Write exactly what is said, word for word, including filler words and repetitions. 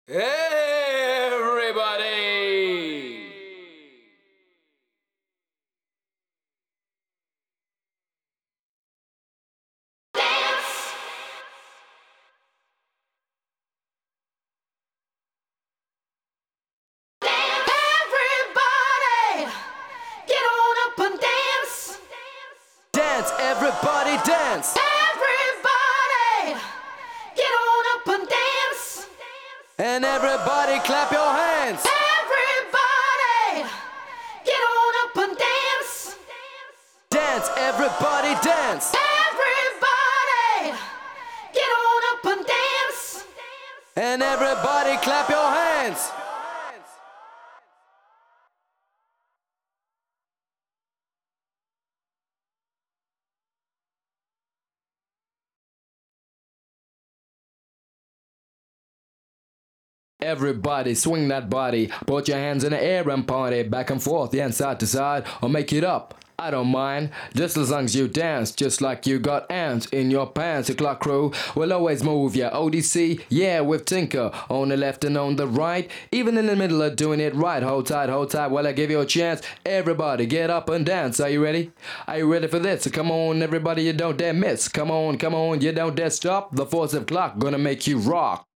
Everybody! Dance! Dance! Everybody! Get on up and dance! Dance, everybody dance! Everybody! Get on up and dance! And everybody clap your hands! Everybody! Get on up and dance! Dance, everybody dance! Everybody! Get on up and dance! And everybody clap your hands! Everybody swing that body, put your hands in the air and party, back and forth, yeah, and side to side, or make it up. I don't mind, just as long as you dance, just like you got ants in your pants. The clock crew will always move ya. O D C, yeah, with Tinker, on the left and on the right, even in the middle of doing it right. Hold tight, hold tight, while I give you a chance. Everybody get up and dance, are you ready? Are you ready for this? So come on, everybody, you don't dare miss. Come on, come on, you don't dare stop. The force of clock gonna make you rock.